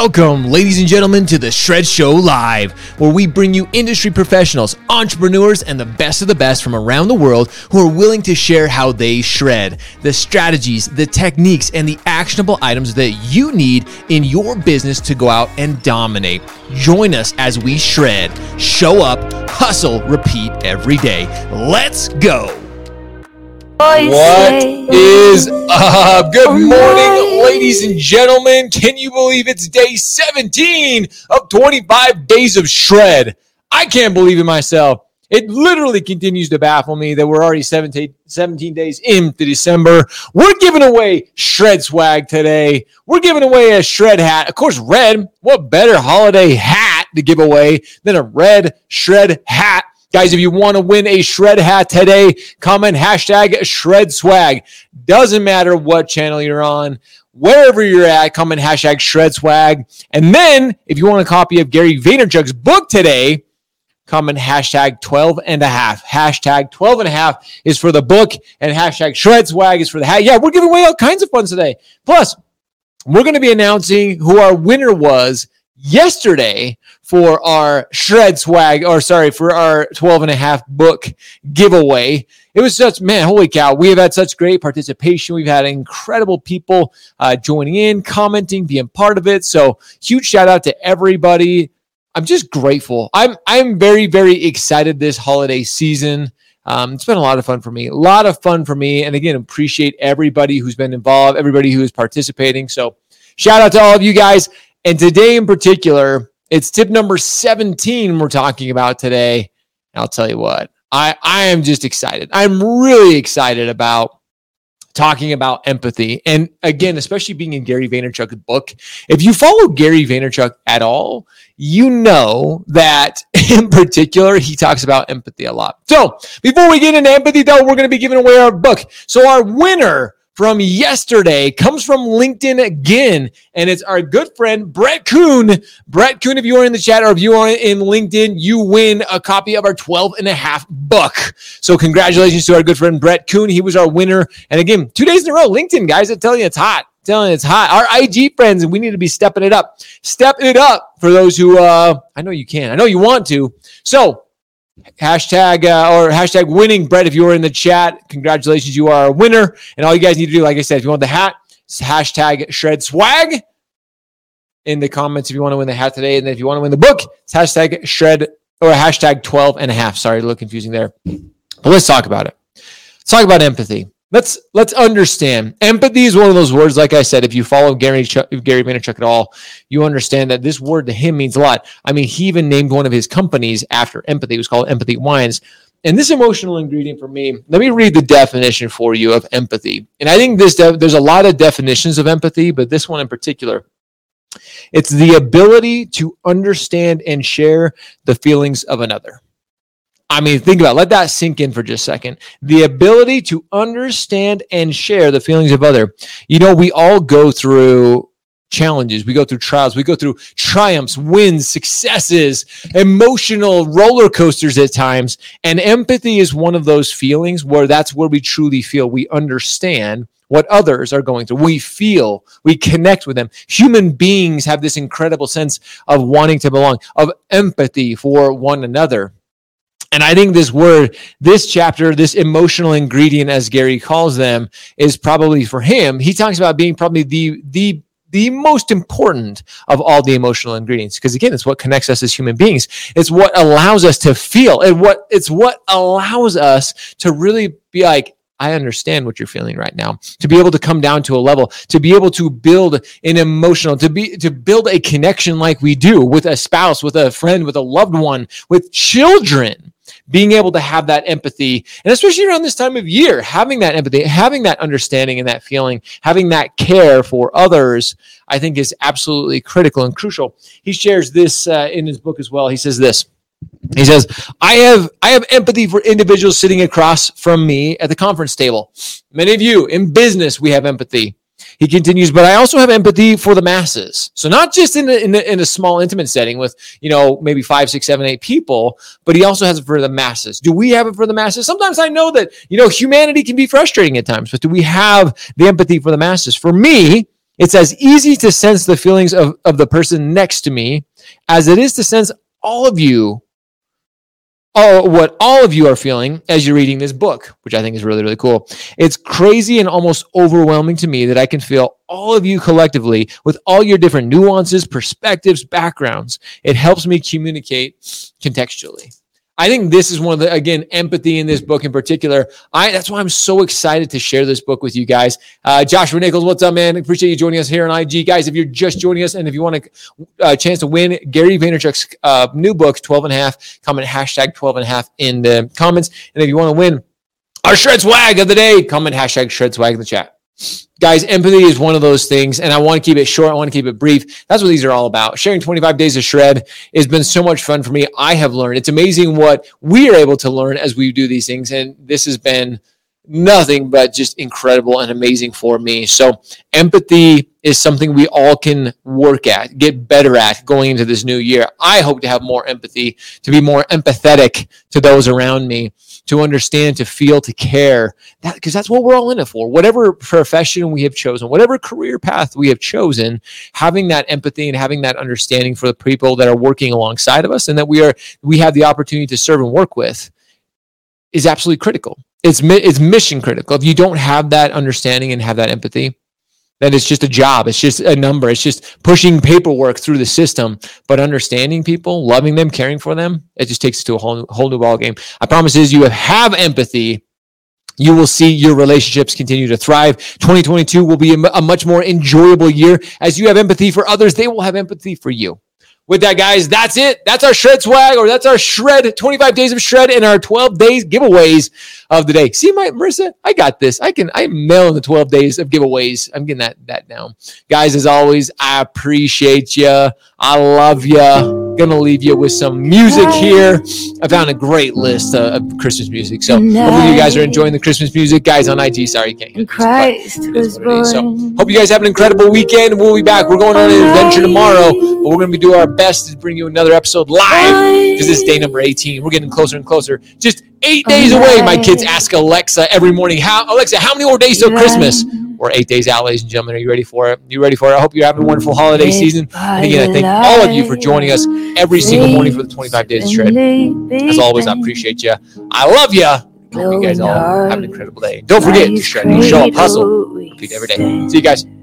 Welcome, ladies and gentlemen, to the Shred Show Live, where we bring you industry professionals, entrepreneurs, and the best of the best from around the world who are willing to share how they shred, the strategies, the techniques, and the actionable items that you need in your business to go out and dominate. Join us as we shred, show up, hustle, repeat every day. Let's go. What is up? Good morning, ladies and gentlemen. Can you believe it's day 17 of 25 days of shred? I can't believe it myself. It literally continues to baffle me that we're already 17 days into December. We're giving away shred swag today. We're giving away a shred hat. Of course, red. What better holiday hat to give away than a red shred hat? Guys, if you want to win a shred hat today, comment hashtag shred swag. Doesn't matter what channel you're on, wherever you're at, comment hashtag shred swag. And then if you want a copy of Gary Vaynerchuk's book today, comment hashtag 12 and a half. Hashtag 12 and a half is for the book and hashtag shred swag is for the hat. Yeah, we're giving away all kinds of fun today. Plus, we're going to be announcing who our winner was yesterday for our shred swag, for our 12 and a half book giveaway. It was such, man, holy cow. We have had such great participation. We've had incredible people joining in, commenting, being part of it. So huge shout out to everybody. I'm just grateful. I'm very, very excited this holiday season. It's been a lot of fun for me. And again, appreciate everybody who's been involved, everybody who is participating. So shout out to all of you guys. And today in particular, it's tip number 17 we're talking about today. And I'll tell you what, I am just excited. I'm really excited about talking about empathy. And again, especially being in Gary Vaynerchuk's book, if you follow Gary Vaynerchuk at all, you know that in particular, he talks about empathy a lot. So before we get into empathy, though, we're going to be giving away our book. So our winner from yesterday comes from LinkedIn again, and it's our good friend, Brett Kuhn. Brett Kuhn, if you are in the chat or if you are in LinkedIn, you win a copy of our 12 and a half book. So congratulations to our good friend, Brett Kuhn. He was our winner. And again, 2 days in a row, LinkedIn, guys, I'm telling you, it's hot. Our IG friends, and we need to be stepping it up. Step it up for those who, I know you can. I know you want to. So, hashtag winning, Brett. If you were in the chat, congratulations, you are a winner. And all you guys need to do, like I said, if you want the hat, it's hashtag shred swag in the comments if you want to win the hat today. And then if you want to win the book, it's hashtag shred or hashtag 12 and a half. Sorry, a little confusing there. But let's talk about it. Let's talk about empathy. Let's understand. Empathy is one of those words, like I said, if you follow Gary Vaynerchuk at all, you understand that this word to him means a lot. I mean, he even named one of his companies after empathy. It was called Empathy Wines. And this emotional ingredient for me, let me read the definition for you of empathy. And I think there's a lot of definitions of empathy, but this one in particular, it's the ability to understand and share the feelings of another. I mean, think about it. Let that sink in for just a second. The ability to understand and share the feelings of other. You know, we all go through challenges. We go through trials. We go through triumphs, wins, successes, emotional roller coasters at times. And empathy is one of those feelings where that's where we truly feel we understand what others are going through. We feel, we connect with them. Human beings have this incredible sense of wanting to belong, of empathy for one another. And I think this word, this chapter, this emotional ingredient, as Gary calls them, is probably for him. He talks about being probably the most important of all the emotional ingredients. Because again, it's what connects us as human beings. It's what allows us to feel. And it's what allows us to really be like, I understand what you're feeling right now. To be able to come down to a level, to be able to build an emotional, to build a connection like we do with a spouse, with a friend, with a loved one, with children. Being able to have that empathy, and especially around this time of year, having that empathy, having that understanding and that feeling, having that care for others, I think is absolutely critical and crucial. He shares this in his book as well. He says this. He says, I have empathy for individuals sitting across from me at the conference table. Many of you in business, we have empathy. He continues, but I also have empathy for the masses. So not just in a small, intimate setting with, maybe 5, 6, 7, 8 people, but he also has it for the masses. Do we have it for the masses? Sometimes I know that, humanity can be frustrating at times, but do we have the empathy for the masses? For me, It's as easy to sense the feelings of the person next to me as it is to sense all of you, what all of you are feeling as you're reading this book, which I think is really, really cool. It's crazy and almost overwhelming to me that I can feel all of you collectively with all your different nuances, perspectives, backgrounds. It helps me communicate contextually. I think this is one of the, again, empathy in this book in particular. That's why I'm so excited to share this book with you guys. Joshua Nichols, what's up, man? Appreciate you joining us here on IG. Guys, if you're just joining us and if you want a chance to win Gary Vaynerchuk's new book, 12 and a half, comment hashtag 12 and a half in the comments. And if you want to win our Shred Swag of the day, comment hashtag Shred Swag in the chat. Guys, empathy is one of those things, and I want to keep it short. I want to keep it brief. That's what these are all about. Sharing 25 days of Shred has been so much fun for me. I have learned. It's amazing what we are able to learn as we do these things, and this has been nothing but just incredible and amazing for me. So empathy is something we all can work at, get better at going into this new year. I hope to have more empathy, to be more empathetic to those around me, to understand, to feel, to care, because that's what we're all in it for. Whatever profession we have chosen, whatever career path we have chosen, having that empathy and having that understanding for the people that are working alongside of us and that we have the opportunity to serve and work with is absolutely critical. It's mission critical. If you don't have that understanding and have that empathy, then it's just a job. It's just a number. It's just pushing paperwork through the system. But understanding people, loving them, caring for them, it just takes it to a whole new ball game. I promise you have empathy, you will see your relationships continue to thrive. 2022 will be a much more enjoyable year. As you have empathy for others, they will have empathy for you. With that, guys, that's it. That's our Shred Swag, or that's our Shred, 25 days of Shred and our 12 days giveaways of the day. See, Marissa, I got this. I'm nailing the 12 days of giveaways. I'm getting that down. Guys, as always, I appreciate you. I love you. Gonna leave you with some music here. I found a great list of Christmas music. So hopefully you guys are enjoying the Christmas music. Guys on IG, sorry you can't get it. So hope you guys have an incredible weekend. We'll be back. We're going on an adventure tomorrow, but we're gonna be doing our best to bring you another episode live because this is day number 18. We're getting closer and closer. Just 8 days away. My kids ask Alexa every morning, Alexa, how many more days till Christmas? We're 8 days out, ladies and gentlemen. Are you ready for it? I hope you're having a wonderful holiday season. And again, I thank all of you for joining us every single morning for the 25 days of Shred. As always, I appreciate you. I love you. Hope you guys all have an incredible day. Don't forget to shred, show up, hustle, repeat every day. See you guys.